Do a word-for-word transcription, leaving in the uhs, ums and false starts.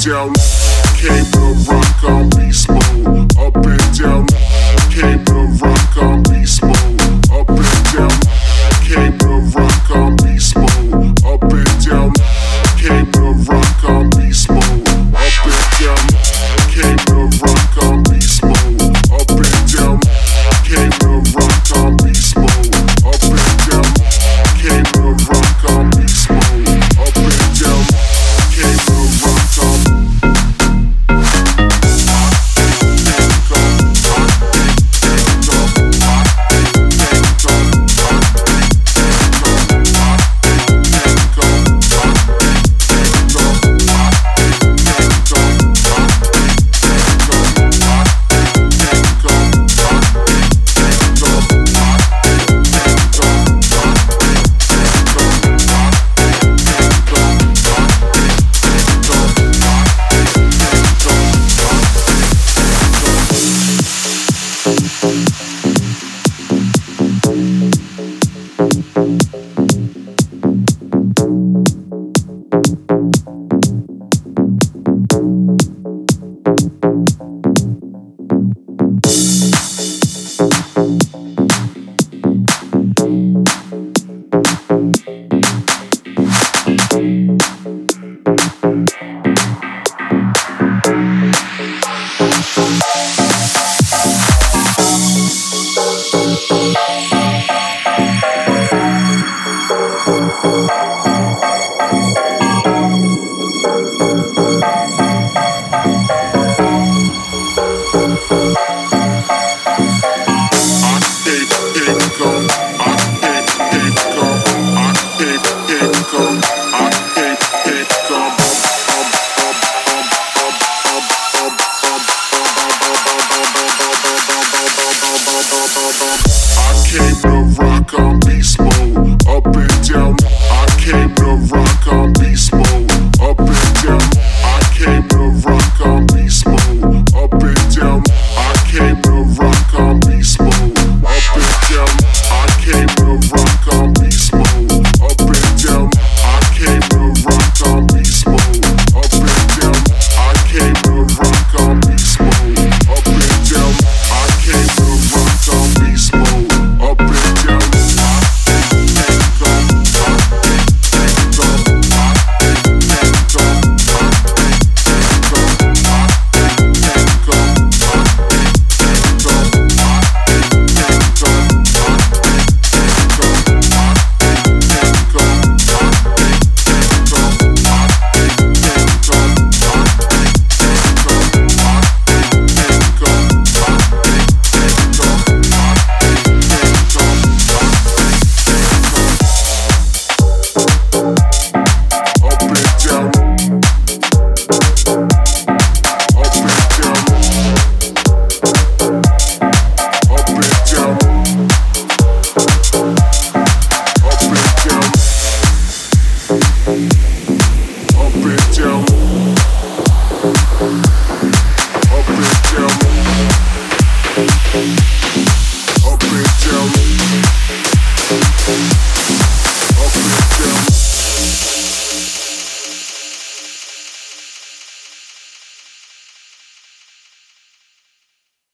down, came to rock on beast mode. Up and down, came to rock on beast mode. Up and down, came to rock on beast mode. Up and down, came to rock on beast mode. Up and down, came to rock on beast mode. Up and down, came to rock on beast mode. Up and down, came to rock on beast mode. Up and down, came to rock on. Up and down.